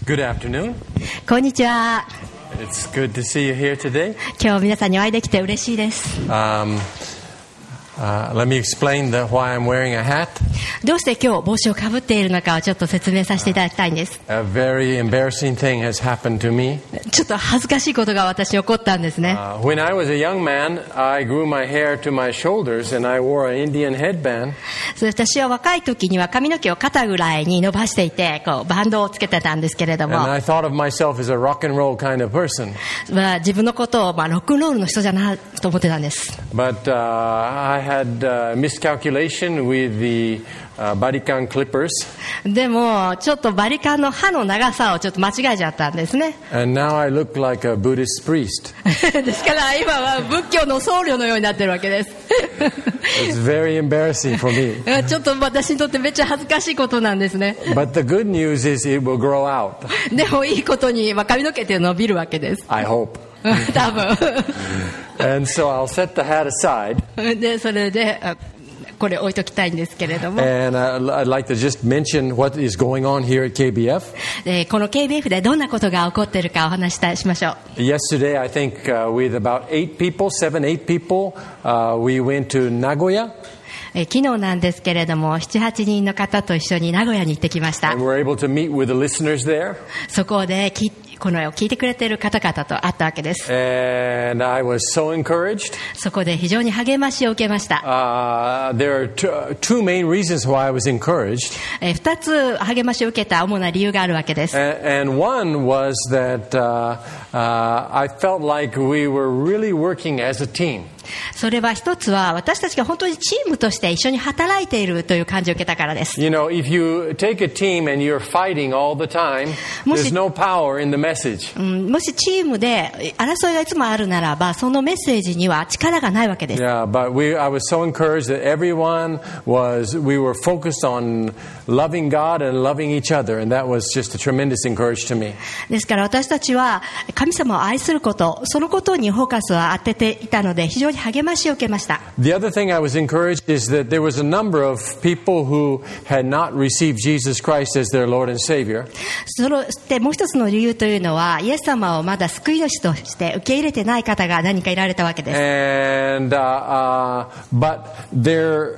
Good afternoon. こんにちは。 It's good to see you here today. 今日皆さんにお会いできて嬉しいです。 Let me explain why I'm wearing a hat. どうして今日帽子をかぶっているのかをちょっと説明させていただきたいんです。 A very embarrassing thing has happened to me. ちょっと恥ずかしいことが私に起こったんですね。 When I was a young man, I grew my hair to my shoulders and I wore an Indian headband. 私は若い時には髪の毛を肩ぐらいに伸ばしていて、バンドをつけてたんですけれども、 And I thought of myself as a rock and roll kind of person. 自分のことをロックンロールの人じゃなと思ってたんです。 But I had miscalculation with the Barikan clippers. でもちょっとバリカンの刃の長さをちょっと間違えちゃったんですね。 And now I look like a Buddhist priest. ですから今は仏教の僧侶のようになってるわけです。 It's very embarrassing for me. ちょっと私にとってめっちゃ恥ずかしいことなんですね。 But the good news is it will grow out. でもいいことに、髪の毛って伸びるわけです。 I hope. 多分。 And so I'll set the hat aside. でそれでこれ置いときたいんですけれども。 And I'd like to just mention what is going on here at KBF. この KBF でどんなことが起こっているかお話しましょう。 Yesterday, I think with about 8 people, we went to Nagoya. 昨日なんですけれども 7,8 人の方と一緒に名古屋に行ってきました。 And we're able to meet with the listeners there. そこでこの絵を聞いてくれている方々と会ったわけです。 And I was so encouraged. そこで非常に励ましを受けました。 There are two main reasons why I was encouraged. 2つ励ましを受けた主な理由があるわけです。 And one was that I felt like we were really working as a team. それは一つは私たちが本当にチームとして一緒に働いているという感じを受けたからです。 You know, if you take a team and you're fighting all the time, there's no power in the message. もしチームで争いがいつもあるならばそのメッセージには力がないわけです。 Yeah, but I was so encouraged that we were focused on loving God and loving each other, and that was just a tremendous encouragement to me. ですから私たちは神様を愛すること、そのことにフォーカスを当てていたので非常に励ましを受けました。 The other thing I was encouraged is that there was a number of people who had not received Jesus Christ as their Lord and Savior. そしてもう一つの理由というのはイエス様をまだ救い主として受け入れてない方が何かいられたわけです。 And but their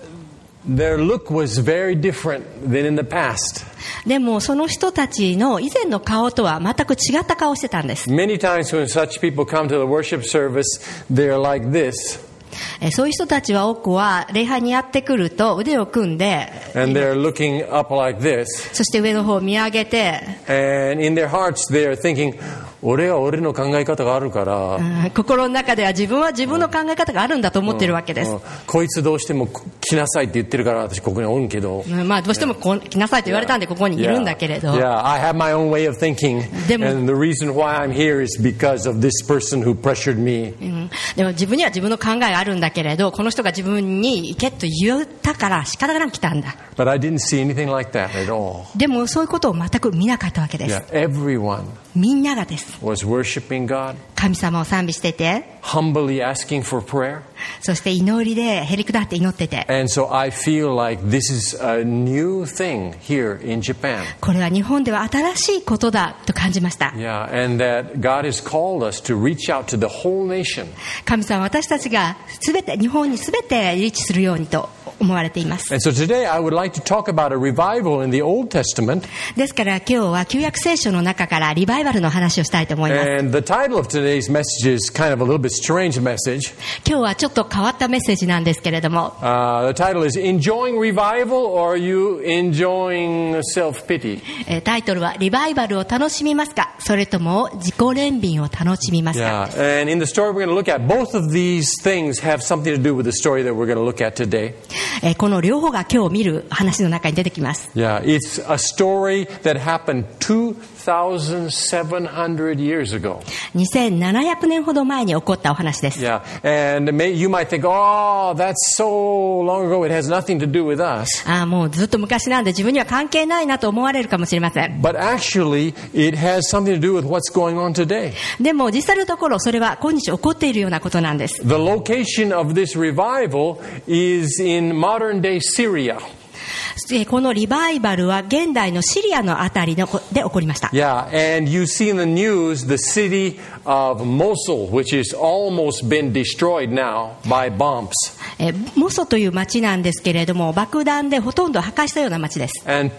look was very different than in the past. でもその人たちの以前の顔とは全く違った顔をしてたんです。 Many times when such people come to the worship service, they're like this. そういう人たちは多くは礼拝にやってくると腕を組んで And they're looking up like this. そして上の方を見上げて And in their hearts they're thinking, 俺は俺の考え方があるから、 心の中では自分は自分の考え方があるんだと思っているわけです。 こいつどうしても来なさいって言ってるから私ここにおるけど、 まあどうしても来なさいと言われたんでここにいるんだけれど、 Yeah, I have my own way of thinking, and the reason why I'm here is because of this person who pressured me. でも自分には自分の考えがあるんだけれど、この人が自分に行けと言ったから仕方がなく来たんだ。 But I didn't see anything like that at all. でもそういうことを全く見なかったわけです。 Yeah, everyone みんながです。 was worshiping God, 神様を賛美してて、 humbly asking for prayer. そして祈りでへりくだって祈ってて。 And so I feel like this is a new thing here in Japan. これは日本では新しいことだと感じました。 Yeah, and that God has called us to reach out to the whole nation. 神様は私たちが日本にすべてリーチするようにと思われています。 And so today I would like to talk about a revival in the Old Testament. ですから今日は旧約聖書の中からリバイバルの話をしたいと思います。 And the title of today's message is kind of a little bit strange message. 今日はちょっと変わったメッセージなんですけれども、 The title is Enjoying Revival or Are You Enjoying Self-Pity? タイトルはリバイバルを楽しみますか、それとも自己憐憫を楽しみますか。 Yeah, and in the story we're going to look at, both of these things have something to do with the story that we're going to look at today. この両方が今日見る話の中に出てきます。 Yeah, it's a story that happened 2,700 years ago. 2700年ほど前に起こったお話です。 Yeah, and you might think, oh, that's so long ago, it has nothing to do with us. もうずっと昔なんで自分には関係ないなと思われるかもしれません。 But actually, it has something to do with what's going on today. でも実際のところそれは今日起こっているようなことなんです。 The location of this revival is in modern day Syria. このリバイバルは現代のシリアのあたりで起こりました。 Yeah, and you see in the news the city of Mosul, which has almost been destroyed now by bombs. モソという町なんですけれども、爆弾でほとんど破壊したような町です。 And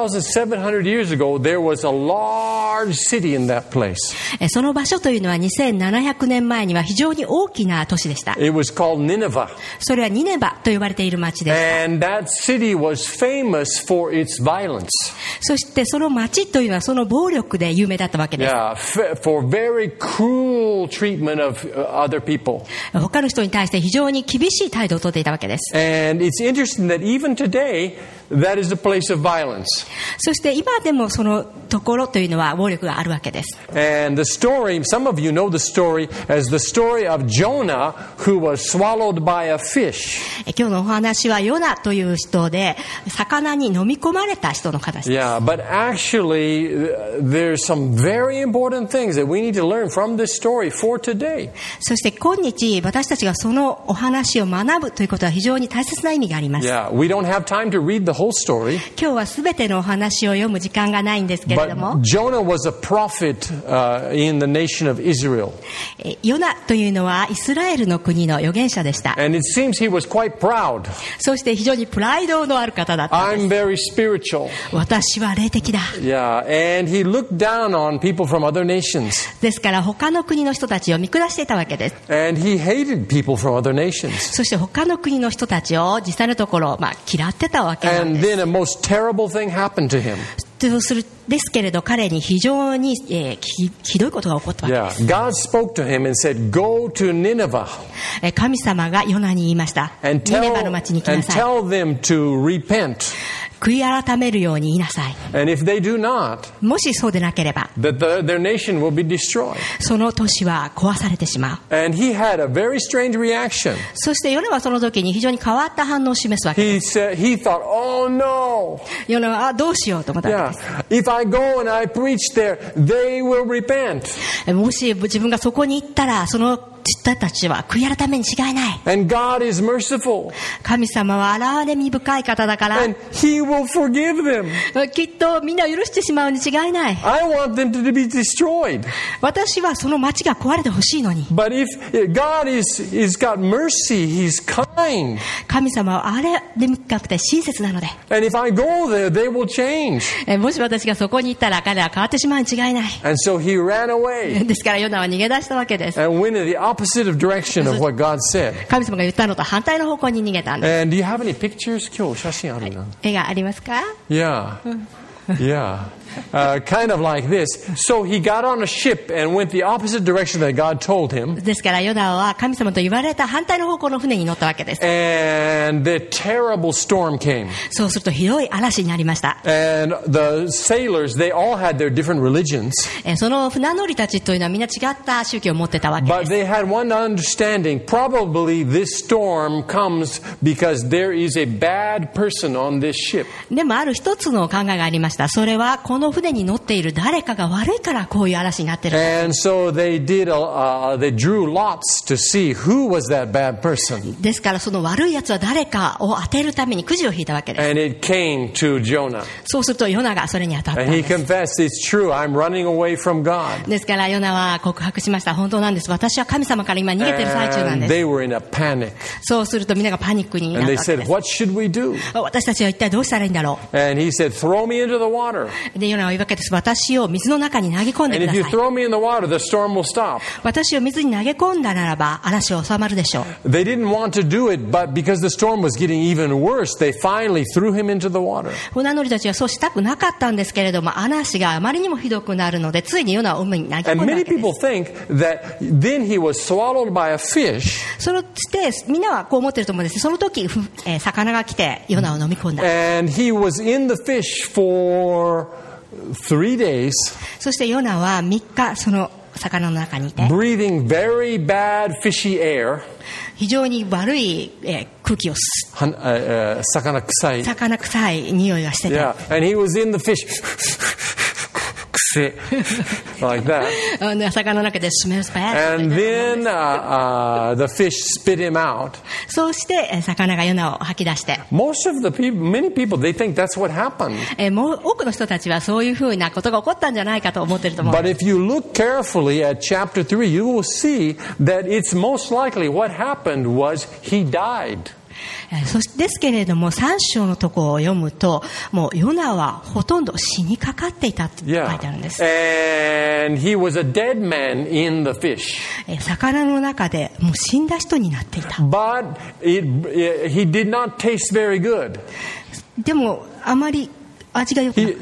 2,700 years ago, there was a large city in that place. その場所というのは2700年前には非常に大きな都市でした。 It was called Nineveh. それはニネバと呼ばれている町です。 And that city was famous for its violence. そしてその町というのはその暴力で有名だったわけです。 Yeah, for very cruel treatment of other people. 他の人に対して非常に厳しい態度をとっていたわけです。 And it's interesting that even today, that is a place of violence. そして今でもそのところというのは暴力があるわけです。 And the story, some of you know the story as the story of Jonah who was swallowed by a fish. 今日のお話はヨナという人で魚に飲み込まれた人の話です。 Yeah, but actually there's some very important things that we need to learn from this story for today. そして今日私たちがそのお話を学ぶということは非常に大切な意味があります。 Yeah, we don't have time to read the whole story. 今日はすべてのお話を読む時間がないんですけれども、 But Jonah was a prophet in the nation of Israel. ヨナというのはイスラエルの国の預言者でした。 And it seems he was quite proud. そして非常にプライドのある方だったんです。 I'm very spiritual. 私は霊的だ。 Yeah, and he looked down on people from other nations. ですから他の国の人たちを見下していたわけです。 And he hated people from other nations. そして他の国の人たちを実際のところ、嫌ってたわけなん And です。 then a most terrible thing happened to him. ですけれど彼に非常に、ひどいことが起こったわけです。 Yeah, God spoke to him and said, "Go to Nineveh 神様がヨナに言いました。 and ニネバの町に来なさい。 tell them to repent. 悔い改めるように言いなさい。 And if they do not, もしそうでなければ、 that their nation will be destroyed." その都市は壊されてしまう。 And he had a very strange reaction. そしてヨナはその時に非常に変わった反応を示すわけです。 He thought, "Oh no." ヨナはどうしようと思ったわけ Yeah, です。 if I go and I preach there, they will repent. もし自分がそこに行ったらその人たちは悔い改めに違いない。 And God is merciful. 神様は憐れみ深い方だから、 And He will forgive them. きっとみんなを許してしまうに違いない。 I want them to be destroyed. 私はその町が壊れてほしいのに。 But if God is got mercy, He's kind. 神様は憐れみ深くて親切なので、 And if I go there, they will change. もし私がそこに行ったら彼らは変わってしまうに違いない。 And so he ran away ですからヨナは逃げ出したわけです。 and went in the opposite of direction of what God said. 神様が言ったのと反対の方向に逃げたんです。 And do you have any pictures? 今日写真あるな。 絵がありますか？ Yeah. Yeah. Kind of like this. So he got on a ship and went the opposite direction that God told him. ですからヨナは神様と言われた反対の方向の船に乗ったわけです。 And the terrible storm came. そうするとひどい嵐になりました。 And the sailors, they all had their different religions. その船乗りたちというのはみんな違った宗教を持ってたわけで But す。 they had one understanding. Probably this storm comes because there is a bad person on this ship. でもある一つの考えがありました。それはこの船に乗っている誰かが悪いからこういう嵐になっている。 And so they drew lots to see who was that bad person. ですからその悪いやつは誰かを当てるためにくじを引いたわけです。 And it came to Jonah. そうするとヨナがそれに当たったん And he です。 confessed, "It's true, I'm running away from God." ですからヨナは告白しました。本当なんです。私は神様から今逃げてる最中なん And です。 they were in a panic. そうするとみんながパニックにな And った they わけ said, です。 "What should we do?" 私たちは一体どうしたらいいんだろ And he said, "Throw me into the water. う。でヨナは言うわけです。私を水の中に投げ込んで And く if だ you さい。 throw me in the water, the storm will stop." 私を水に投げ込んだならば嵐は収まるでしょう。 They didn't want to do it, but because the storm was getting even worse, they finally threw him into the water. 船乗りたちはそうしたくなかったんですけれども、嵐があまりにもひどくなるので、ついにヨナを海に投げ込ん And だわ many けで people す。 think that then he was swallowed by a fish, そしてみんなはこう思ってると思うんです。その時、魚が来てヨナを飲み込んだ。 and he was in the fish for 3 days, そしてヨナは3日その魚の中にいて、 breathing very bad fishy air. 非常に悪い空気を魚臭い。 魚臭い匂いがしてて、 Yeah, and he was in the fish. Like that. 魚の中で smells bad. And then the fish spit him out. そうして魚がヨナを吐き出して、 many people, they think that's what happened. もう多くの人たちはそういうふうなことが起こったんじゃないかと思ってると思う。 But if you look carefully at chapter 3, you will see that it's most likely what happened was he died. ですけれども3章のところを読むと、もうヨナはほとんど死にかかっていたと書いてあるんです。 And he was a dead man in the fish. 魚の中でもう死んだ人になっていた。 But he did not taste very good. でもあまり味が良くない。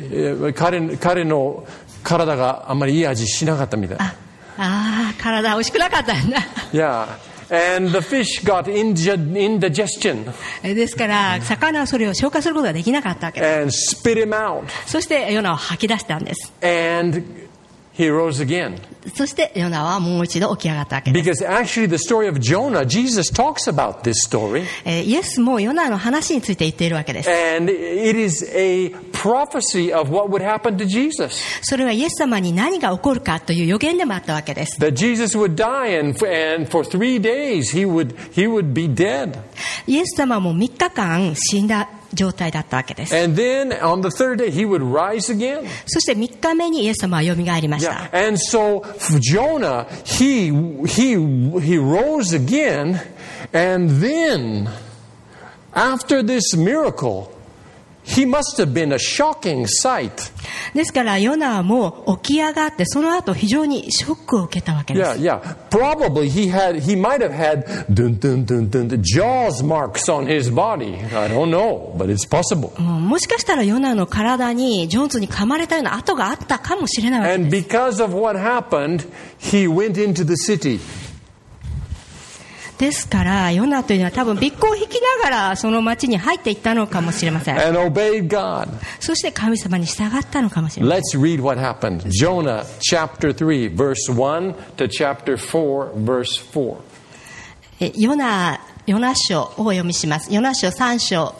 彼の体があまりいい味しなかったみたい。 体美味しくなかったんだ。 And the fish got indigestion. ですから魚はそれを消化することができなかったわけです。 And spit him out. そしてヨナを吐き出したんです。 And he rose again. そしてヨナはもう一度起き上がったわけです。 Because actually the story of Jonah, Jesus talks about this story. イエスもヨナの話について言っているわけです。 And it is a prophecy of what would happen to Jesus. それはイエス様に何が起こるかという予言でもあったわけです。 That Jesus would die and for 3 days he would be dead. イエス様も3日間死んだ状態だったわけです。 And then on the third day he would rise again. そして3日目にイエス様はよみがえりました。 And so Jonah, he rose again, and then after this miracle, he must have been a shocking sight. ですからヨナも起き上がってその後非常にショックを受けたわけです。 Probably he might have had jaws marks on his body. I don't know, but it's possible. もしかしたらヨナの体にジョーンズに噛まれたような跡があったかもしれないわけです。 And because of what happened, he went into the city. ですからヨナというのは多分鼻孔を引きながらその町に入っていったのかもしれません。 And obeyed God. そして神様に従ったのかもしれません。 Let's read what happened. Jonah chapter 3 verse 1 to chapter 4 verse 4. ヨナ書をお読みします。ヨナ書3章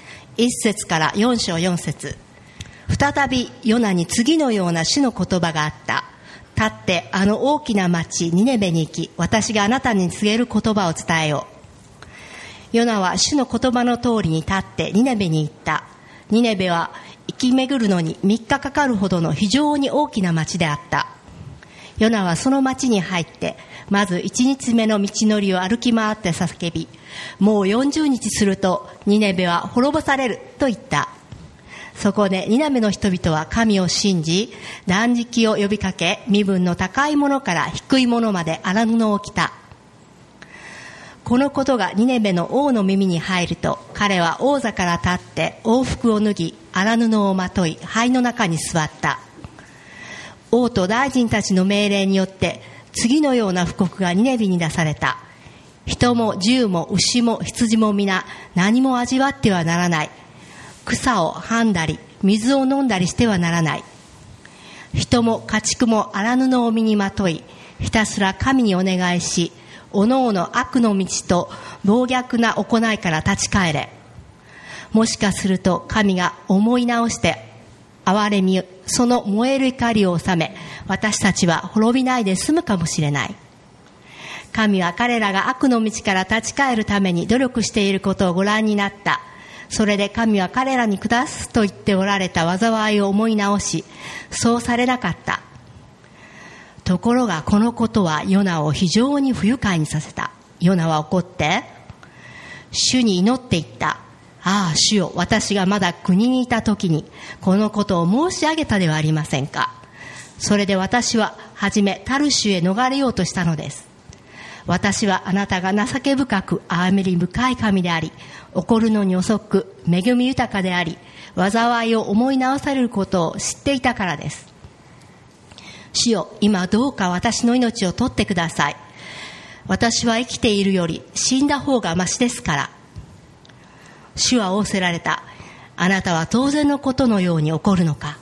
1節から4章4節。再びヨナに次のような主の言葉があった。立ってあの大きな町ニネベに行き、私があなたに告げる言葉を伝えよう。ヨナは主の言葉の通りに立ってニネベに行った。ニネベは行き巡るのに3日かかるほどの非常に大きな町であった。ヨナはその町に入ってまず1日目の道のりを歩き回って叫び、もう40日するとニネベは滅ぼされると言った。そこでニナベの人々は神を信じ、断食を呼びかけ、身分の高いものから低いものまで荒布を着た。このことがニネベの王の耳に入ると、彼は王座から立って王服を脱ぎ、荒布をまとい、灰の中に座った。王と大臣たちの命令によって、次のような布告がニネベに出された。人も銃も牛も羊も皆、何も味わってはならない。草をはんだり水を飲んだりしてはならない。人も家畜も荒布を身にまとい、ひたすら神にお願いし、おのおの悪の道と暴虐な行いから立ち返れ。もしかすると神が思い直して憐れみ、その燃える怒りを収め、私たちは滅びないで済むかもしれない。神は彼らが悪の道から立ち返るために努力していることをご覧になった。それで神は彼らに下すと言っておられた災いを思い直し、そうされなかった。ところがこのことはヨナを非常に不愉快にさせた。ヨナは怒って主に祈っていった。ああ主よ、私がまだ国にいた時にこのことを申し上げたではありませんか。それで私ははじめタルシュへ逃れようとしたのです。私はあなたが情け深く憐れみ深い神であり、怒るのに遅く恵み豊かであり、災いを思い直されることを知っていたからです。主よ、今どうか私の命を取ってください。私は生きているより死んだ方がましですから。主は仰せられた。あなたは当然のことのように怒るのか。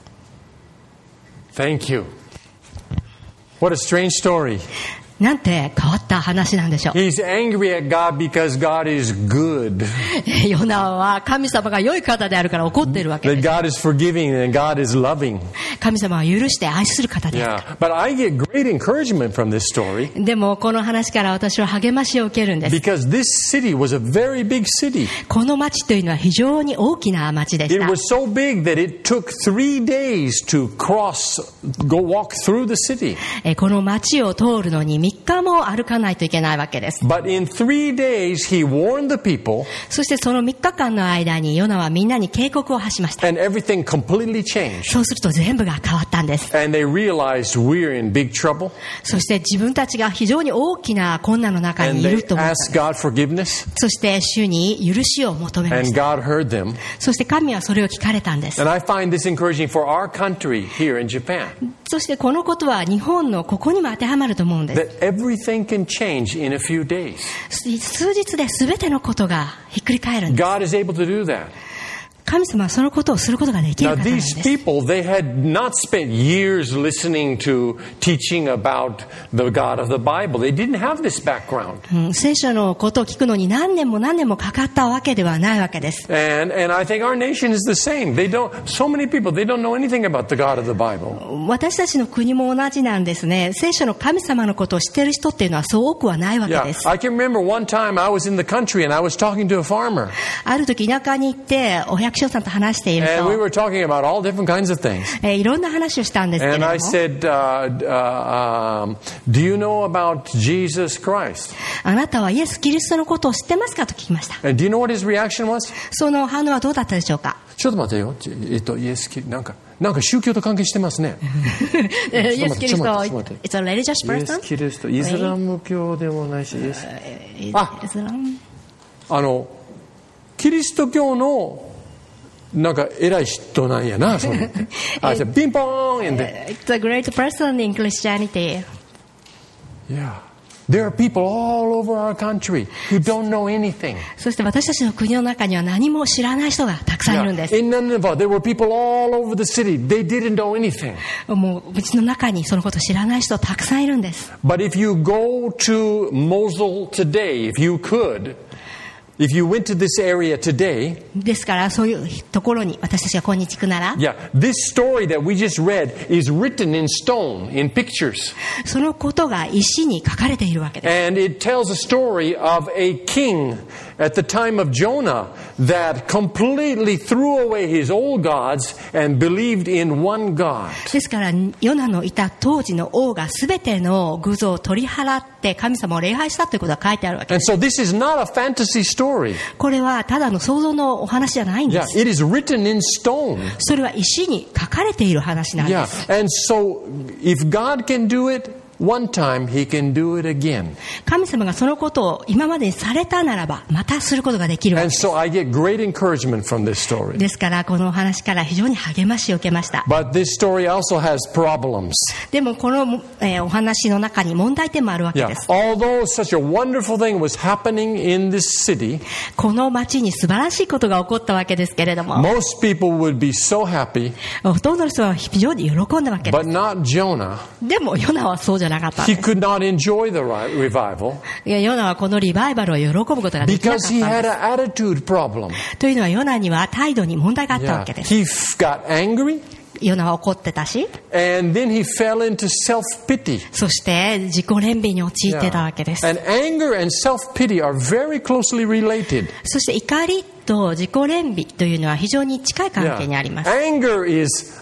Thank you. What a strange story. なんて変わった話なんでしょう。 He's angry at God because God is good. ヨナは神様が良い方であるから怒っているわけです。 That God is forgiving and God is loving. 神様は許して愛する方です。 Yeah, but I get great encouragement from this story でもこの話から私は励ましを受けるんです。 because this city was a very big city. この町というのは非常に大きな町でし It た。 was so big that it took 3 days to walk through the city. この町を通るのに3日も歩かないといけないわけです。 But in 3 days, he warned the people, そしてその3日間の間にヨナはみんなに警告を発しました。 and everything completely changed. そうすると全部が変わったんです。 And they realized we're in big trouble. そして自分たちが非常に大きな困難の中 And にい they ると思った。 asked God forgiveness, そして主に許しを求めま and した。 God heard them. そして神はそれを聞かれたんです。 And I find this encouraging for our country here in Japan, そしてこのことは日本のここにも当てはまると思うんです。 that everything can change in a few days. 数日で全てのことがひっくり返るんです。 God is able to do that. 神様はそのことをすることができる Now, 方なんで these す。 people, they had not spent years listening to teaching about the God of the Bible. They didn't have this background. 聖書のことを聞くのに何年も何年もかかったわけではないわけです。 And I think our nation is the same. So many people, they don't know anything about the God of the Bible. 私たちの国も同じなんですね。聖書の神様のことを知っている人っていうのはそう多くはないわけ Yeah, です。 I can remember one time I was in the country and I was talking to a farmer. ある時田舎に行ってお百姓さんと話している And we と、 were talking about all different kinds of things. いろんな話をしたんですけれ And ども、 I said, do you know about Jesus Christ? あなたはイエス・キリストのことを知ってますかと聞きました。 And do you know what his reaction was? その反応はどうだったでしょうか。 ちょっと待ってよ。イエスキリなんか宗教と関係してますね。 イエス・キリスト、 ちょっと待って It's a religious イエス person? キリスト、イスラム教でもないし、イエスあイスラムキリスト教のなんか偉い人なんやな、それ。あ、じゃあピンポーンやんで。 It's a great person in Christianity. Yeah. There are people all over our country who don't know anything. そして私たちの国の中には何も知らない人がたくさんいるんです。 In Nineveh, there were people all over the city. They didn't know anything. もううちの中にそのことを知らない人たくさんいるんです。 But if you go to Mosul today, if you went to this area today, ですからそういうところに私たちが今日行くなら、 yeah, this story that we just read is written in stone, in pictures. そのことが石に書かれているわけです。 And it tells a story of a king at the time of Jonah that completely threw away his old gods and believed in one God. ですからヨナのいた当時の王が全ての偶像を取り払って神様を礼拝したということが書いてあるわけです。 And so this is not a fantasy story. これはただの想像のお話じゃないんで Yeah, す。 it is written in stone. それは石に書かれている話なんで Yeah, す。 and so if God can do it one time, he can do it again. 神様がそのことを今までにされたならばまたすることができるわけ And です。 so I get great encouragement from this story. ですからこのお話から非常に励ましを受けました。 But this story also has problems. でもこの、お話の中に問題点もあるわけ Yeah, です。 although such a wonderful thing was happening in this city, この町に素晴らしいことが起こったわけですけれども、 most people would be so happy, ほとんどの人は非常に喜んだわけで but not Jonah. す。でもヨナはそうじゃなかったん He です。 could not enjoy the revival いやヨナはこのリバイバルを喜ぶことができなかっ because he たん had で an attitude problem. す。というのはヨナには態度に問題があったわ Yeah, けです。 he got angry ヨナは怒ってたし、 and then he fell into self-pity. そして自己憐憫に陥ってたわけです。 And anger and self-pity are very closely related. そして怒りと自己憐憫というのは非常に近い関係にあります。 Anger is,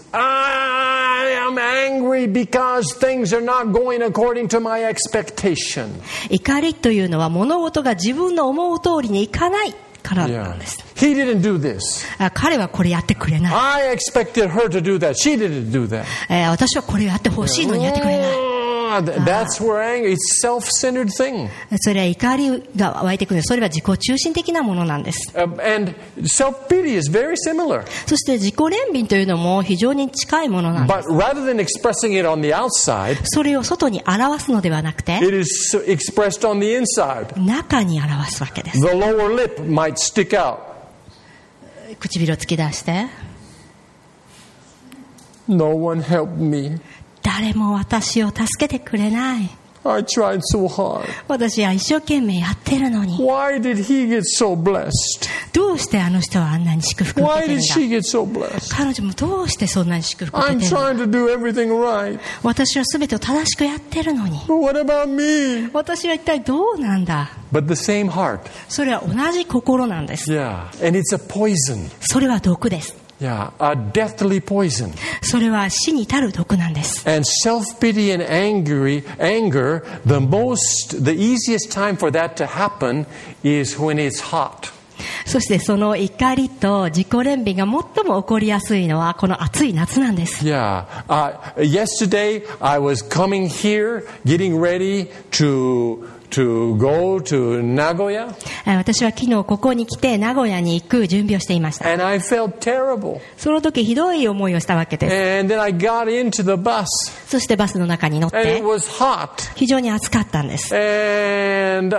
I am angry because things are not going according to my expectation. 怒りというのは物事が自分の思う通りにいかないからな Yeah. んです。 He didn't do this. 彼はこれやってくれない。 I expected her to do that. She didn't do that. 私はこれやってほしいのにやってくれない。 That's where anger, it's self-centered thing. それは怒りが湧いてくる。それは自己中心的なものなんです。 And self-pity is very similar. そして自己憐憫というのも非常に近いものなんで But rather than expressing it on the outside, す。それを外に表すのではなくて、 it is expressed on the inside. 中に表すわけです。 The lower lip might stick out. 唇を突き出して、 No one helped me. 誰も私を助けてくれない。 I tried so hard. 私は一生懸命やってるのに。 Why did he get so blessed? どうしてあの人はあんなに祝福を受 Why けてる did んだ。 she get so blessed? 彼女もどうしてそんなに祝福を受 I'm けてるの。 trying to do everything right. 私は全てを正しくやってるのに。 But what about me? 私は一体どうなんだ。 But the same heart. それは同じ心なんです。 Yeah. And it's a poison. それは毒です。 Yeah. A deathly poison. それは死に至る毒なんです。 And self-pity and anger, the easiest time for that to happen is when it's hot. そしてその怒りと自己憐憫が最も起こりやすいのはこの暑い夏なんです。 Yeah. Yesterday, I was coming here, getting ready to go to Nagoya. 私は昨日ここに来て名古屋に行く準備をしていました。 And I felt terrible. その時ひどい思いをしたわけです。 And then I got into the bus. そしてバスの中に乗っ And て it was hot. 非常に暑かったんです。 And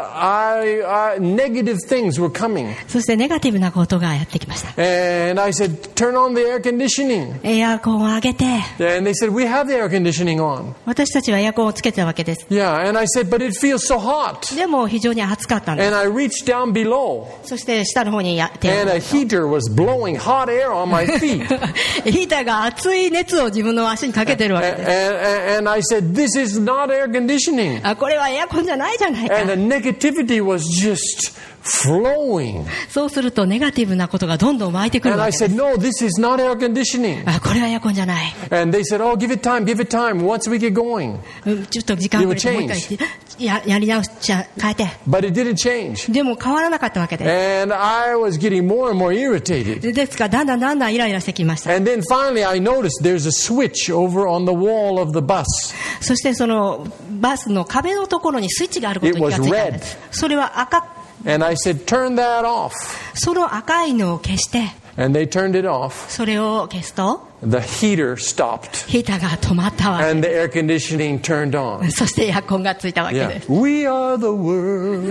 negative things were coming. そしてネガティブなことがやってきました。 And I said, turn on the air conditioning. エアコンを上げて、 And they said, we have the air conditioning on. 私たちはエアコンをつけてたわけです。 Yeah. And I said, but it feels so hot. でも非常に暑かったんです。 And I reached down below. そして下の方に手を And a heater was blowing hot air on my feet. ヒーターが熱い熱を自分の足にかけてるわけです。 And I said, this is not air conditioning. あ、これはエアコンじゃないじゃないか。 And the negativity was just flowing. そうするとネガティブなことがどんどん湧いてくる And わ I けです。 said, no, this is not air conditioning. あ、これはエアコンじゃない。 And they said, oh, give it time. Once we get going. ちょっと時間くれて It will もう一回言ってやり直しちゃ変えて。 But it didn't change. でも変わらなかったわけです。 And I was getting more and more irritated. ですからだんだんイライラしてきました。 And then finally I noticed there's a switch over on the wall of the bus. そしてそのバスの壁のところにスイッチがあることに気がついたんです。それは赤。 And I said, turn that off. その赤いのを消して、 And they turned it off. それを消すと The heater stopped. ヒーターが止まったわけ And で the air conditioning turned on. す。そしてエアコンがついたわけ Yeah. です。 We are the world.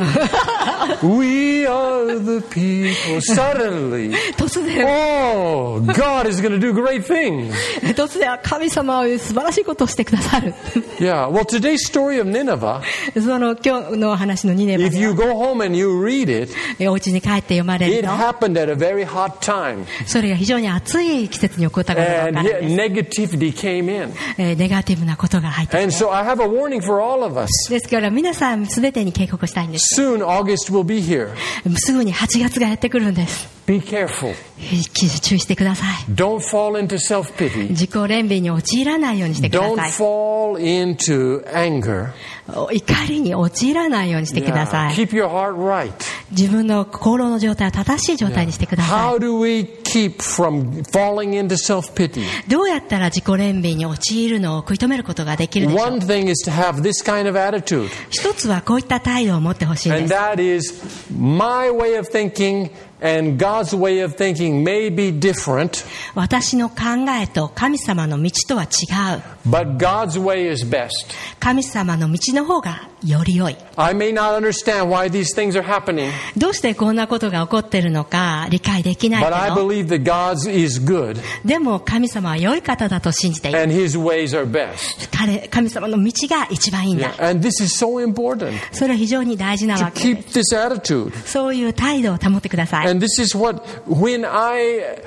We are the people. Suddenly, 突然 oh, God is going to do great things. 突然神様は素晴らしいことをしてくださる。 Yeah. Well, today's story of Nineveh, その今日の話の2年 if 前 you go home and you read it, お家に帰って読まれ it ると、 happened at a very hot time. それが非常に暑い季節に起こったことが分 And かる yet んで negativity came in. す。ネガティブなことが入ってき And て。 so I have a warning for all of us. ですから皆さん全てに警告したいんです。 Soon August will be here. すぐに8月がやってくるんです。 Be careful. 注意してください。 Don't fall into self-pity. 自己憐憫に陥らないようにしてくだ Don't さい。 fall into anger. 怒りに陥らないようにしてくだ Yeah. さい。 Keep your heart right. 自分の心の状態を正しい状態にしてくださ How do we keep from falling into self-pity? い。どうやったら自己憐憫に陥るのを食い止めることができるでしょう。 One thing is to have this kind of attitude. 一つはこういった態度を持ってほしいんで And す。 that is my way of thinking and God's way of thinking may be different, 私の考えと神様の道とは違う。 but God's way is best. 神様の道の方がより良い。 I may not understand why these things are happening, どうしてこんなことが起こっているのか理解できない but I けど、 believe that God is good でも神様は良い方だと信じている。 and His ways are best. 神様の道が一番いいんだ。 Yeah. And this is so important それは非常に大事な to わけで keep す。 this attitude. そういう態度を保ってください。 And this is what, when I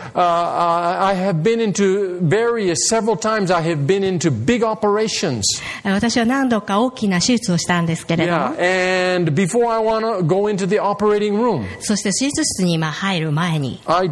have been into several times I have been into big operations. 私は何度か大きな手術をしたんですけれども、 Yeah. And before I want to go into the operating room, そして手術室に入る前に、 I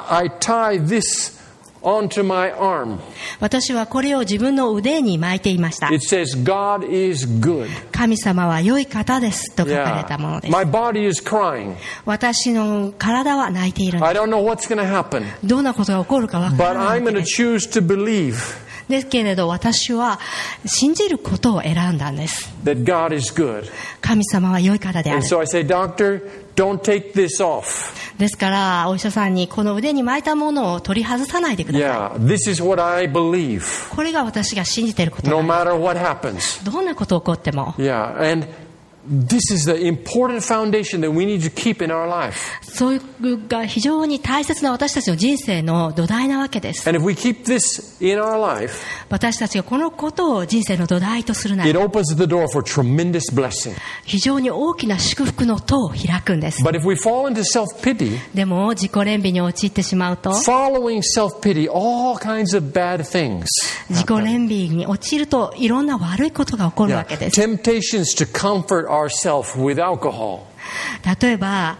tie this onto my arm. 私はこれを自分の腕に巻いていました。 It says, God is good. 神様は良い方ですと書かれたものです。 My body is crying. 私の体は泣いているんで I don't know what's going to happen. す。どんなことが起こるか分か But らない I'm わけ going to です。 choose to believe ですけれど私は信じることを選んだんです。 that God is good. 神様は良い方であ And る。 so I say, Doctor, don't take this off. ですからお医者さんにこの腕に巻いたものを取り外さないでください。 Yeah, this is what I believe. これが私が信じていること No なんで matter what happens. す。どんなこと起こっても。 Yeah, and This is the important foundation that we need to keep in our life. それが非常に大切な私たちの人生の土台なわけです。 And if we keep this in our life, 私たちがこのことを人生の土台とするな it ら、 opens the door for tremendous blessing. 非常に大きな祝福の戸を開くんです。 But if we fall into self-pity, でも自己憐憫に陥ってしまうと、 following self-pity, all kinds of bad things. 自己憐憫に陥るといろんな悪いことが起こるわけです。 Temptations to comfort ourselves with alcohol. 例えば、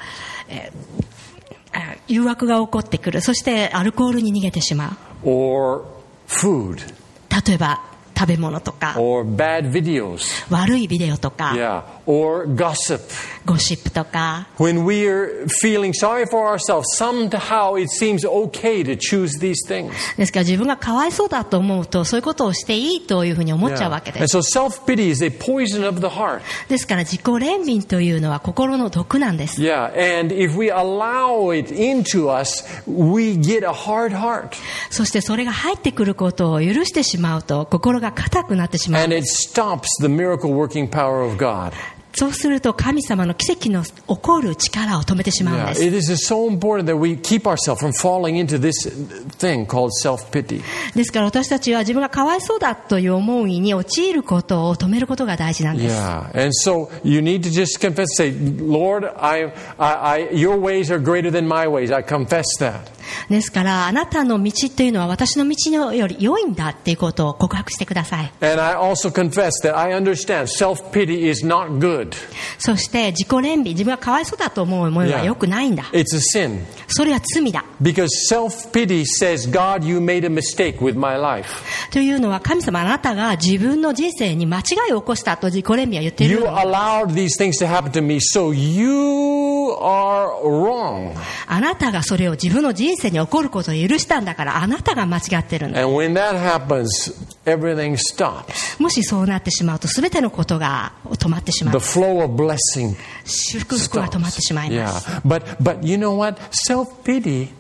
誘惑が起こってくる。そしてアルコールに逃げてしまう。 Or food. 例えば食べ物とか、 Or bad videos. 悪いビデオとか、 Yeah. Or gossip. ゴシップとか。 When we are feeling sorry for ourselves, somehow it seems okay to choose these things. ですから自分がかわいそうだと思うと、そういうことをしていいというふうに思っちゃうわけで And す。 so self-pity is a poison of the heart. ですから自己憐憫というのは心の毒なんです。 Yeah. And if we allow it into us, we get a hard heart. そしてそれが入ってくることを許してしまうと、心が硬くなってしまう。 And it stops the miracle working power of God. そうすると神様の奇跡の起こる力を止めてしまうん Yeah. です。 It is so important that we keep ourselves from falling into this thing called self-pity. ですから私たちは自分がかわいそうだという思いに陥ることを止めることが大事なんです。 Yeah. And so you need to just confess, say, Lord, your ways are greater than my ways. I confess that. ですからあなたの道というのは私の道より良いんだっていうことを告白してください。 And I also confess that I understand self-pity is not good. そして自己憐憫、自分がかわいそうだと思う思いは良くないんだ。 It's a sin. それは罪だ。 Because self-pity says, God, you made a mistake with my life. というのは神様あなたが自分の人生に間違いを起こしたと自己憐憫は言っている。 You allowed these things to happen to me, so you are wrong. あなたがそれを自分の人生に起こることを許したんだからあなたが間違ってるんだ。 And when that happens, everything stops. もしそうなってしまうと全てのことが止まってしまう。 The flow of blessing 祝福が止まってしまいます。 Yeah. But you know what? Self-pity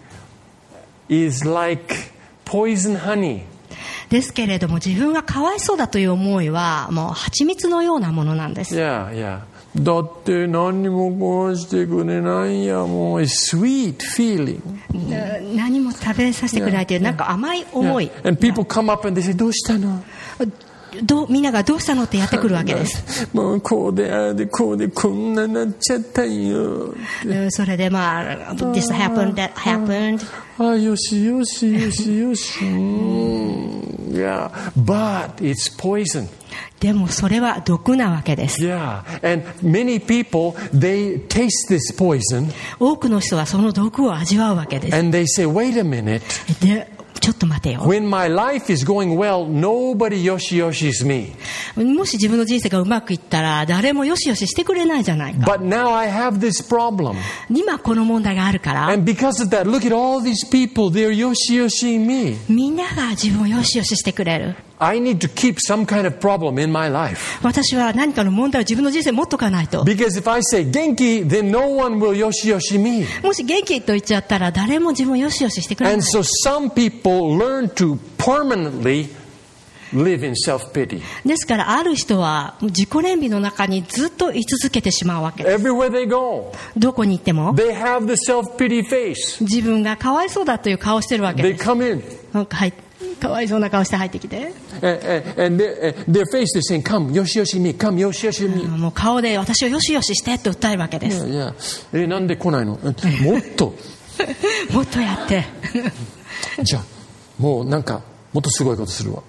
is like poison honey. ですけれども自分がかわいそうだという思いはもう蜂蜜のようなものなんです。 Yeah, yeah. だって何にもこうしてくれないや、もう sweet feeling. 何も食べさせてくれないというなんか甘い思い。 Yeah. And people come up and they say, どうしたの？ みんながどうしたのってやってくるわけです。 もうこうでああでこうでこんななっちゃったんよ。 それでまあ this happened that happened。 あ、よしよしよしよし。Yeah, but it's poison. でもそれは毒なわけです。 Yeah, and many people they taste this poison. 多くの人はその毒を味わうわけです。 And they say, wait a minute. でちょっと待てよ。 When my life is going well, nobody yoshi-yoshis me. もし自分の人生がうまくいったら誰もよしよししてくれないじゃないか。 But now I have this problem. 今この問題があるから。 And because of that, look at all these people, they're yoshi-yoshing me. みんなが自分をよしよししてくれる。 I need to keep some kind of problem in my life. 私は何かの問題を自分の人生に持っとかないと。 Because if I say genki, then no one will yoshi-yoshi me. もし元気と言っちゃったら誰も自分をよしよししてくれない。 And so some people learn to permanently live in self-pity. ですからある人は自己憐憫の中にずっと居続けてしまうわけです。 Everywhere they go, どこに行っても they have the self-pity face. 自分がかわいそうだという顔をしてるわけ They です。 come in. なんかかわいそうな顔して入ってきて、 And their face is saying, come, yoshi-yoshi me, come, yoshi-yoshi me. もう顔で私をよしよししてって訴えるわけです。 Yeah. なんで来ないの？もっと。 もっとやって。 じゃあ、もうなんか、もっとすごいことするわ。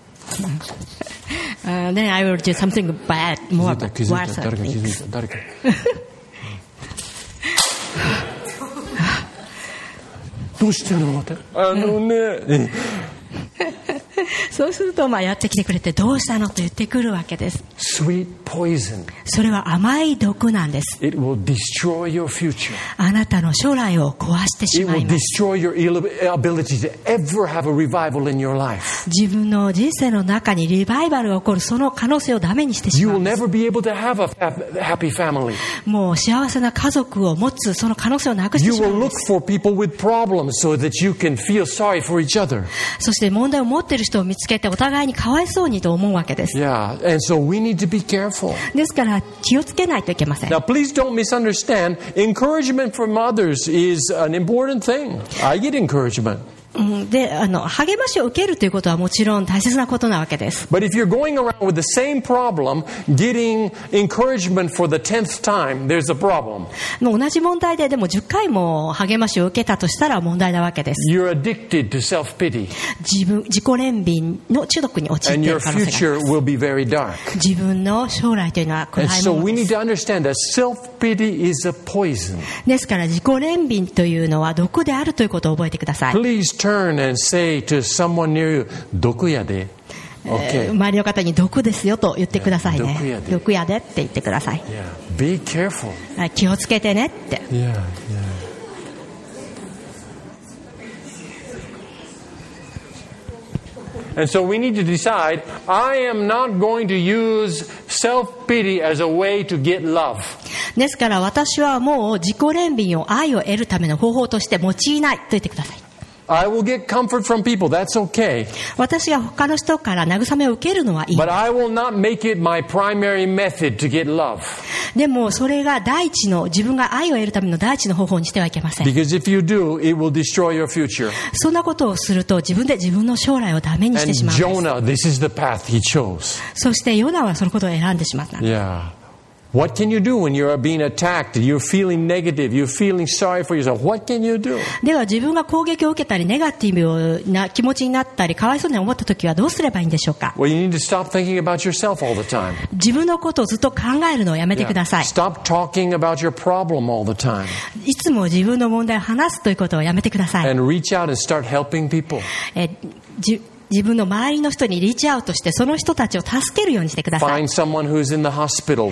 Then I will do something bad, more 気づいた worse. 誰か気づいた誰か。どうしてのってね。 そうするとやってきてくれてどうしたのと言ってくるわけです。 Sweet poison. それは甘い毒なんです。 It will destroy your future. あなたの将来を壊してし It ま will います。 destroy your ability to ever have a revival in your life. 自分の人生の中にリバイバルが起こるその可能性をダメにしてし You ま will うんです。 never be able to have a happy family. もう幸せな家族を持つその可能性をなくして You しまう will んで look す。 for people with problems so that you can feel sorry for each other. そして問題を持っている人を見つけてお互いにかわいそうにと思うわけです。 Yeah, and so we need need to be careful. ですから気をつけないといけません。 Now, please don't misunderstand. Encouragement from others is an important thing. I get encouragement. で、励ましを受けるということはもちろん大切なことなわけです。 But if you're going around with the same problem, getting encouragement for the 10th time, there's a problem. もう同じ問題ででも10回も励ましを受けたとしたら問題なわけです。 You're addicted to self-pity. 自己憐憫の中毒に陥って And い your る可能性があり future ます。 will be very dark. 自分の将来というのは暗 And い so もの we で need す。 to understand that self-pity is a poison. ですから自己憐憫というのは毒であるということを覚えてください。 Please turn and say to someone near you, 毒やで. Okay. 周りの方に毒ですよと言ってくださいね。 毒やで。 毒やでって言ってください。 Yeah. Be careful. 気をつけてねって。 Yeah, yeah. And so we need to decide, I am not going to use self-pity as a way to get love. ですから私はもう自己憐憫を愛を得るための方法として用いないと言ってください。 I will get comfort from people, that's okay. 私が他の人から慰めを受けるのはいい。 But I will not make it my primary method to get love. でもそれが第一の自分が愛を得るための第一の方法にしてはいけません。 Because if you do, it will destroy your future. そんなことをすると自分で自分の将来をダメにしてしまうんです。 Jonah, this is the path he chose. そしてヨナはそのことを選んでしまった。 Yeah. What can you do when you're being attacked? You're feeling negative. You're feeling sorry for yourself. What can you do? では自分が攻撃を受けたりネガティブな気持ちになったりかわいそうに思った時はどうすればいいんでしょうか。 Well, you need to stop thinking about yourself all the time. 自分のことをずっと考えるのをやめてください。 Stop talking about your problem all the time. いつも自分の問題を話すということをやめてください。 And reach out and start helping people. 自分の周りの人にリーチアウトしてその人たちを助けるようにしてください。 Find someone who's in the hospital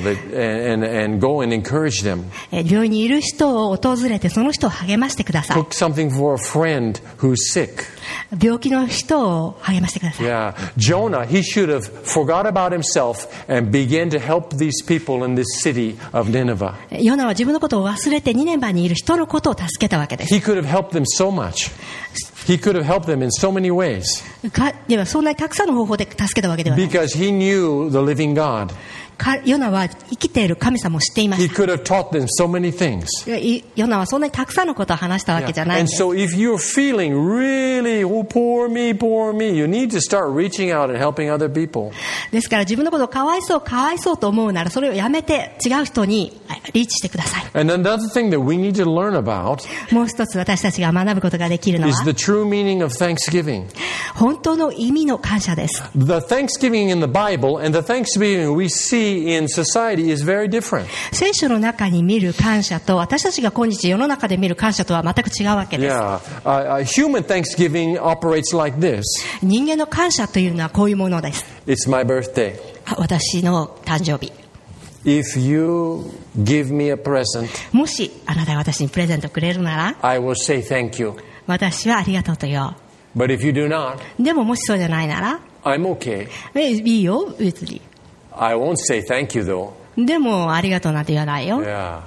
and go and encourage them. 病院にいる人を訪れてその人を励ましてください。 Cook something for a friend who's sick. 病気の人を励ましてください。 Yeah. Jonah, he should have forgot about himself and began to help these people in this city of Nineveh. ヨナは自分のことを忘れてニネバにいる人のことを助けたわけです。 He could have helped them so much. He could have helped them in so many ways. ではそんなにたくさんの方法で助けたわけではない。 Because he knew the living God. ヨナは生きている神様を知っていま He した。 could have taught them so many things. ヨナはそんなにたくさんのことを話したわけじゃないん And です。 so if you're feeling really, oh, poor me, you need to start reaching out and helping other people. ですから自分のことをかわいそうと思うならそれをやめて違う人にリーチしてください。 And another thing that we need to learn about もう一つ私たちが学ぶことができるの is は the true meaning of Thanksgiving. 本当の意味の感謝です。 The Thanksgiving in the Bible and the Thanksgiving we see in society is very different. 聖書の中に見る感謝と私たちが今日世の中で見る感謝とは全く違うわけです。 Yeah. Human Thanksgiving operates like this. 人間の感謝というのはこういうものです。 It's my birthday. 私の誕生日。 If you give me a present, もしあなたが私にプレゼントくれるなら I will say thank you. 私はありがとうと言おう。 But if you do not, でももしそうじゃないなら I'm okay. いいよ別に。 I won't say thank you though. でもありがとうなんて言わないよ。 Yeah.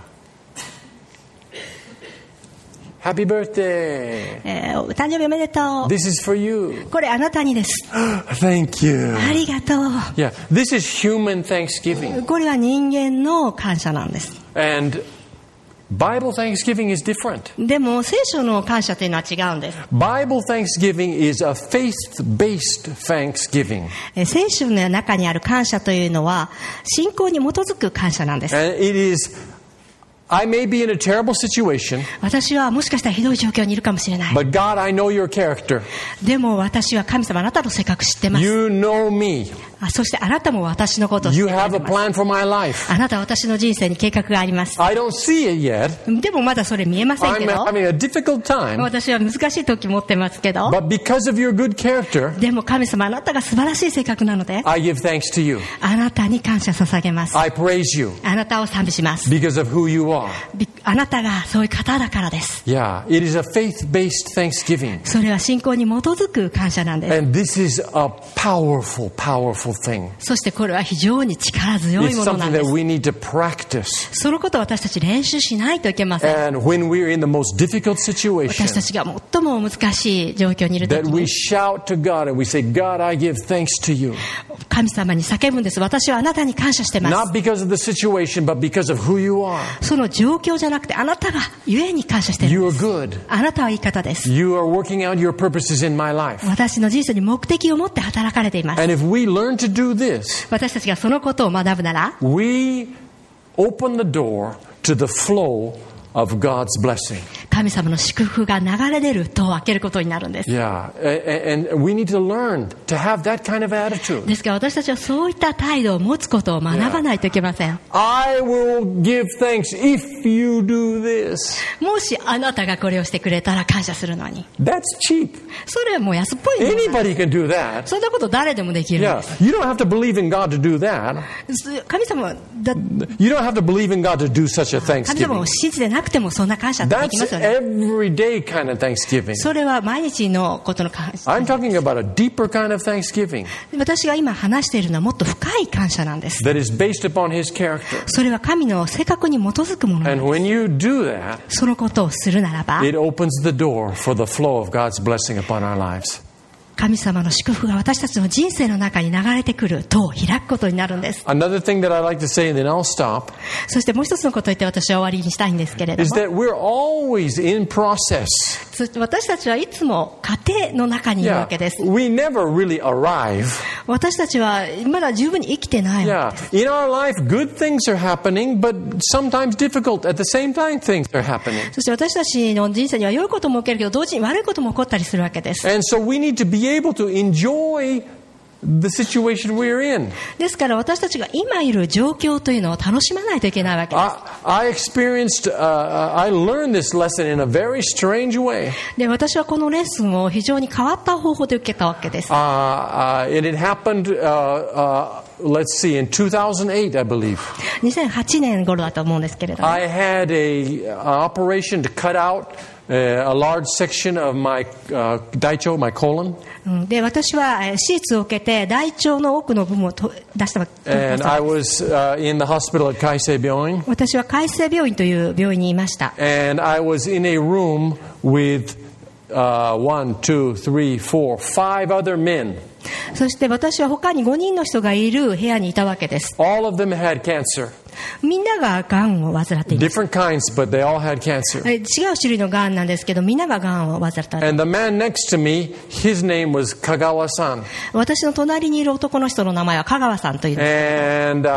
Happy birthday. 誕生日おめでとう。 This is for you. これあなたにです。 Thank you. ありがとう。 Yeah, this is human Thanksgiving. これは人間の感謝なんです。 And Bible Thanksgiving is different. でも聖書の感謝というのは違うんです。 Bible Thanksgiving is a faith-based Thanksgiving. 聖書の中にある感謝というのは信仰に基づく感謝なんです。 And it is, I may be in a terrible situation, 私はもしかしたらひどい状況にいるかもしれない。 but God, I know your character. でも私は神様あなたの性格知ってます。 You know me. そしてあなたも私のことを知っ You てくれ have て a ます。 plan for my life. あなたは私の人生に計画があります。 I don't see it yet. でもまだそれ見えません I'm けど、 having a difficult time. 私は難しい時持ってますけど、 But because of your good character, でも神様あなたが素晴らしい性格なので I give thanks to you. あなたに感謝捧げます。 I praise you あなたを賛美します。 because of who you are. あなたがそういう方だからです。 Yeah, it is a faith-based thanksgiving. それは信仰に基づく感謝なんです。 And this is a powerful, powerful thing. そしてこれは非常に力強い It's ものな something んで that す。 we need to practice. そのことを私たち練習しないといけません。 And when we're in the most difficult 私た situation, ちが最も難しい状況にいると that き we に shout to God and we say, God, I give thanks to you. 神様に叫ぶんです。私はあなたに感謝してます。 Not because of the situation, but because of who you are. その状況じゃなくてあなたがゆえに感謝している You ん are です。 good. あなたはいい方です。 You are working out your purposes in my life. 私の人生に目的を持って働かれています。 And if we learn to do this, 私たちがそのことを学ぶなら、 we open the door to the flow of God's blessing. 神様の祝福が流れ出る戸を開けることになるんです。 Yeah, and we need to learn to have that kind of attitude. ですから私たちはそういった態度を持つことを学ばないといけません。 I will give thanks if you do this. もしあなたがこれをしてくれたら感謝するのに。 That's cheap. それはもう安っぽいものなんです。 Anybody can do that. そんなこと誰でもできるん Yeah, です。 you don't have to believe in God to do that. 神様だ You don't have to believe in God to do such a 神様 Thanksgiving. を信じてなくてもそんな感謝ってでき That's ますよね。 everyday kind of Thanksgiving. それは毎日のことの感謝。 I'm talking about a deeper kind of Thanksgiving 私が今話しているのはもっと深い感謝なんです。 that is based upon His character. それは神の性格に基づくものなん And です。 when you do that, そのことをするならば、 it opens the door for the flow of God's blessing upon our lives. 神様の祝福が私たちの人生の中に流れてくる戸を開くことになるんです。 Another thing that I'd like to say, and then I'll stop, そしてもう一つのことを言って私は終わりにしたいんですけれど is も、 that we're always in process. そして私たちはいつも過程の中にいるわ Yeah, けです。 we never really arrive. 私たちはまだ十分に生きてないわ Yeah, けです。 in our life, good things are happening, but sometimes difficult. At the same time, things are happening. そして私たちの人生には良いことも起きるけど同時に悪いことも起こったりするわけです。 And so we need to be able to enjoy the situation we're in. ですから私たちが今いる状況というのを楽しまないといけないわけです。 I learned this lesson in a very strange way. で、私はこのレッスンを非常に変わった方法で受けたわけです。 And it happened, let's see, in 2008, I believe. 2008年頃だと思うんですけれども、 I had an operation to cut out a large section of my daicho, my colon. で、私は手術を受けて大腸の奥の部分を出したわけ And I was in the hospital at Kaisei Byoin. 私は海星病院という病院にいました。 And I was in a room with 1, 2, 3, 4, 5 other men. そして私は他に5人の人がいる部屋にいたわけです。 All of them had cancer. みんなががんを患っています。 Different kinds, but they all had cancer. 違う種類のがんなんですけど、みんなががんを患った。 And the man next to me, his name was Kagawa-san. 私の隣にいる男の人の名前は香川さんというんです。 And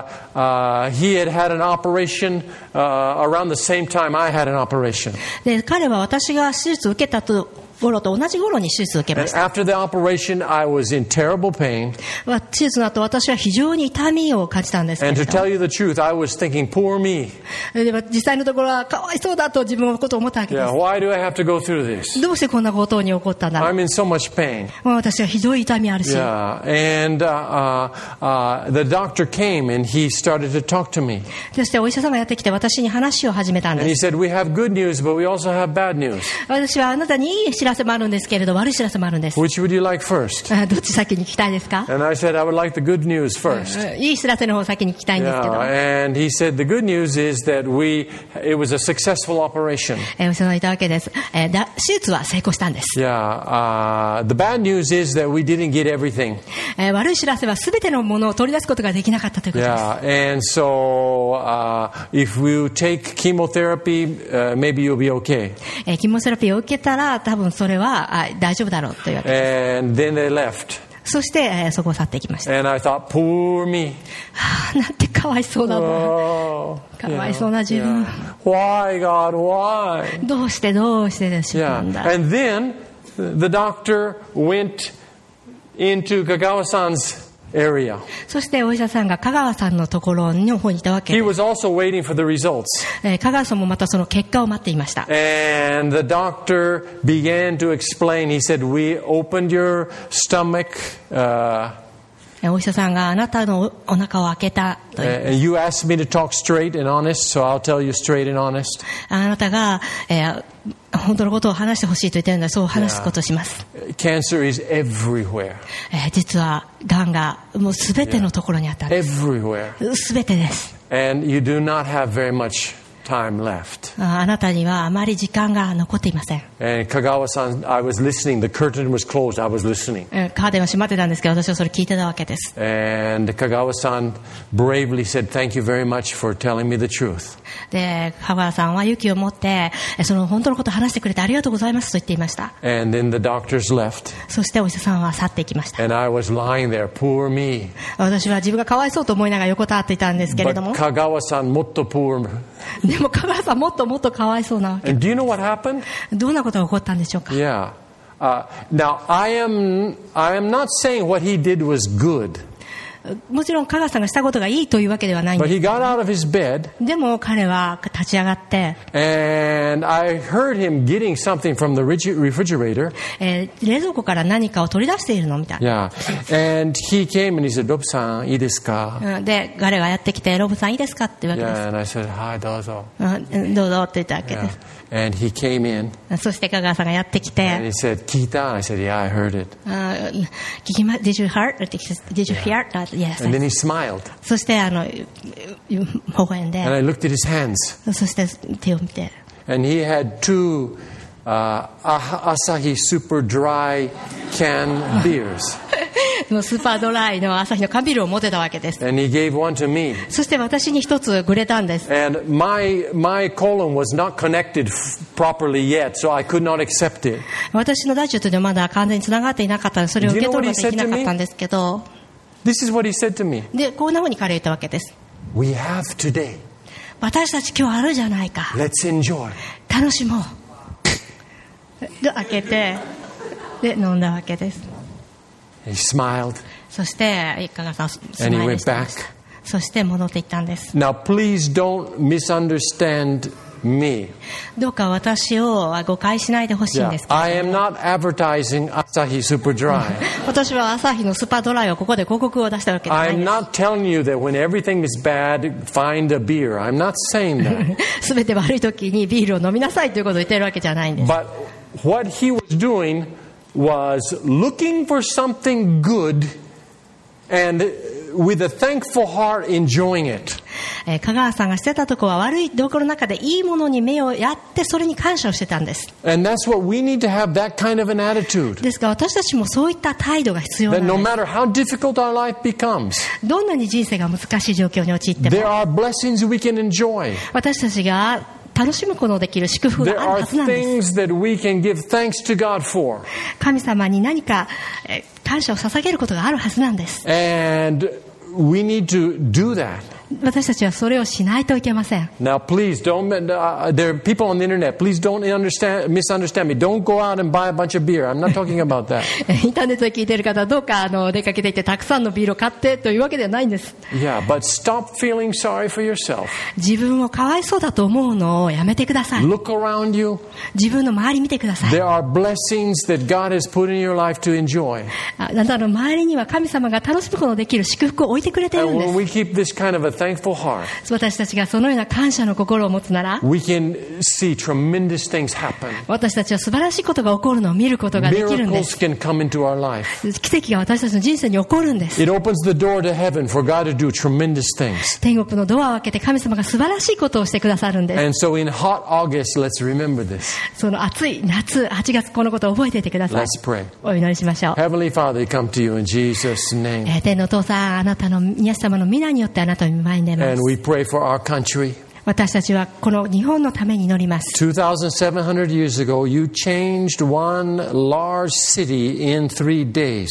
he had had an operation around the same time I had an operation. で、彼は私が手術を受けた頃と同じ頃に手術を受けま And した。 after the operation, I was in terrible pain. 手術の後、私は非常に痛みを感じたんですけ And れ to ど tell you the truth, I was thinking, poor me. でも実際のところはかわいそうだと自分のことを思ったわけで Yeah, す。 why do I have to go through this? どうしてこんなことに起こったんだろう。 I'm in so much pain. もう私はひどい痛みあるし、 Yeah, and the doctor came and he started to talk to me. そしてお医者さんがやってきて私に話を始めたん And で he す。 said, we have good news, but we also have bad news. 私はあなたにいい知らせもあるんですけれど、悪い知らせもあるんです。 Which would you like first? どっち先に聞きたいですか？ And I said, I would like the good news first. いい知らせの方を先に聞きたいんですけど、 Yeah, and he said, the good news is that it was a successful operation. お医者さんがいたわけです。手術は成功したんです。 Yeah, the bad news is that we didn't get everything. 悪い知らせは全てのものを取り出すことができなかったということです。 Yeah, and so if you take chemotherapy, maybe you'll be okay. キモセラピーを受けたら多分それは大丈夫だろうというわけで And then they left. す。そして、そこを去っていきました。 And I thought, poor me. なんてかわいそうだな。 Oh, かわいそうな自分。 Why, God, why? どうしてでしょう Yeah. なんだ。 And then the doctor went into Kagawa-san's area. そしてお医者さんが香川さんのところの方にいたわけ He で was also waiting for the results. す。香川さんもまたその結果を待っていました。 And the doctor began to explain. He said, we opened your stomach. お医者さんがあなたのお腹を開けたという。 And you asked me to talk straight and honest, so I'll tell you straight and honest. あなたが、本当のことを話してほしいと言っているので、そう話すことをします。 Cancer is everywhere. 実はがんがもうすべてのところにあったんです。 Everywhere. すべてです。 And you do not have very much time left. あなたにはあまり時間が残っていません。 And Kagawa-san, I was listening. The curtain was closed. I was listening. カーテンは閉まってたんですけど、私はそれ聞いてたわけです。 And Kagawa-san bravely said, "Thank you very much for telling me the truth." で、香川さんは勇気を持ってその本当のことを話してくれてありがとうございますと言っていました。 And then the doctors left. そしてお医者さんは去っていきました。 And I was lying there, poor me. 私は自分がかわいそうと思いながら横たわっていたんですけれど But も。 Kagawa-san もっと poor. でも香川さんもっともっとかわいそうなわけ。 And do you know what happened? どんなことが起こったんでしょうか。 Yeah. Now I am not saying what he did was good. もちろん香川さんがしたことがいいというわけではないん But で he got out of his bed. す。でも彼は立ち上がって、 And I heard him getting something from the refrigerator. 冷蔵庫から何かを取り出しているのみたいな。 Yeah. And he came and he said, "Rob-san, いいですか?" で、彼がやってきて、ロブさんいいですかって言うわけです。 Yeah, and I said, "Hi, どうぞ." どうぞって言ったわけで Yeah. す。 And he came in. そして香川さんがやってき And て、 he said, "Kita?" I said, "Yeah, I heard it." Did you hear? Did you hear? Yes. And then he smiled. そして微笑んで、 And I looked at his hands. そして手を見て、 And he had two Asahi Super Dry can beers. もうスーパードライの朝日の缶ビールを持ってたわけです。 And he gave one to me. そして私に一つくれたんです。 And my colon was not connected properly yet, so I could not accept it. 私の大腸というのはまだ完全につながっていなかったので、それを受け取ることができなかったんですけど、 This is what he said to me. で、こんなふうに彼は言ったわけです。 We have today. 私たち今日あるじゃないか。 Let's enjoy. 楽しもう。で、開けて、で、飲んだわけです。 He smiled. そして香川さんス And マ he イル went してました。 back. そして戻っていったんです。 Now, please don't misunderstand me. どうか私を誤解しないでほしいん Yeah. ですけど、 I am not advertising Asahi Super Dry. 私はアサヒのスーパードライをここで広告を出したわけではない I'm んで not telling you that when everything is bad, find a beer. I'm not saying that. す。全て悪い時にビールを飲みなさいということを言っているわけじゃないんです。 But what he was doing was looking for something good and with a thankful heart enjoying it. 香川さんがしてたところは悪いところの中でいいものに目をやってそれに感謝をしてたんです。 And that's what we need to have, that kind of an attitude. ですから私たちもそういった態度が必要な That ん no です。 matter how difficult our life becomes, どんなに人生が難しい状況に陥っても there are blessings we can enjoy. 私たちが楽しむことのできる祝福 There がある are はずなんです。 things that we can give thanks to God for. 神様に何か感謝を捧げることがあるはずなんです。 And we need to do that. 私たちはそれをしないといけません。 Now, please don't. There are people on the internet. Please don't misunderstand me. Don't go out and buy a bunch of beer. I'm not talking about that. インターネットで聞いている方はどうか出かけていってたくさんのビールを買ってというわけではないんです。 Yeah, but stop feeling sorry for yourself. 自分をかわいそうだと思うのをやめてください。 Look around you. 自分の周り見てください。 There are blessings that God has put in your life to enjoy. あなたの周りには神様が楽しむことのできる祝福を置いてくれている And んで when す。 we keep this kind of a thankful heart, 私たちがそのような感謝の心を持つなら、 we can see tremendous things happen. 私たちは素晴らしいことが起こるのを見ることができるんで Miracles す。 can come into our life. 奇跡が私たちの人生に起こるんです。 It opens the door to heaven for God to do tremendous things. 天国のドアを開けて神様が素晴らしいことをしてくださるんです。 And so in hot August, let's remember this. その暑い夏、8月このことを覚えていてください。 Let's pray. お祈りしましょう。 Heavenly Father, we come to you in Jesus' name. 天のお父さん、あなたのイエス様の皆によってあなたの前に出ま And す。 we pray for our country. 私たちはこの日本のために祈ります。 2,700 years ago, you changed one large city in 3 days.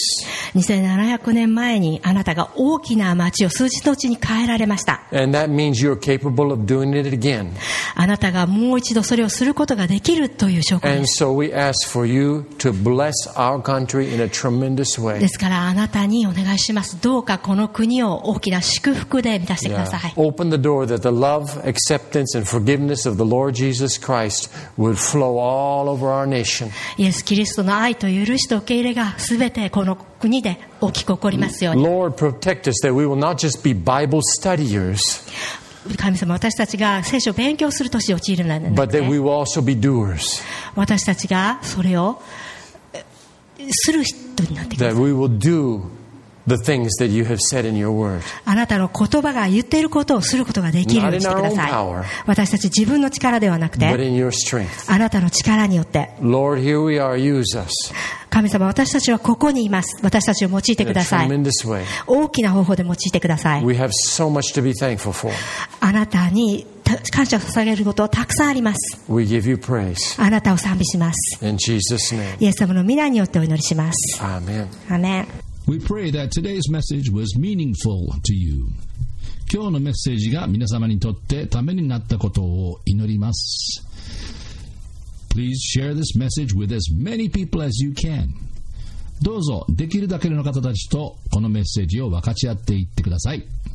2700年前にあなたが大きな町を数日のうちに変えられました。 And that means you're capable of doing it again. あなたがもう一度それをすることができるという証拠 And です。 so we ask for you to bless our country in a tremendous で way. すからあなたにお願いします。どうかこの国を大きな祝福で満たしてください。 Open the door that the love, acceptance and forgiveness of the Lord Jesus Christ would flow all over our nation. イエス・キリストの愛と許しと受け入れがすべてこの国で大きく起こりますように。 Lord, protect us that we will not just be Bible studiers, 神様、私たちが聖書を勉強する年を陥るのではな but くて、 that we will also be doers. 私たちがそれをする人になってくだ That さい。 we will do the things that you have said in your word. あなたの言葉が言っていることをすることができるようにしてくだ Not in さ our own power. い。私たち自分の力ではなく But て、 in your strength. あなたの力によって、 Lord, here we are. Use us 神様、私たちはここにいます。私たちを用いて in く a ださい。 tremendous way. 大きな方法で用いてください。 We have so much to be thankful for. あなたに感謝を捧げることたくさんあります。 We give you praise. あなたを賛美します。 In Jesus' name. イエス様の皆によってお祈りします。 Amen. アメン。 We pray that today's message was meaningful to you. 今日のメッセージが皆様にとってためになったことを祈ります。Please share this message with as many people as you can. どうぞできるだけの方たちとこのメッセージを分かち合っていってください。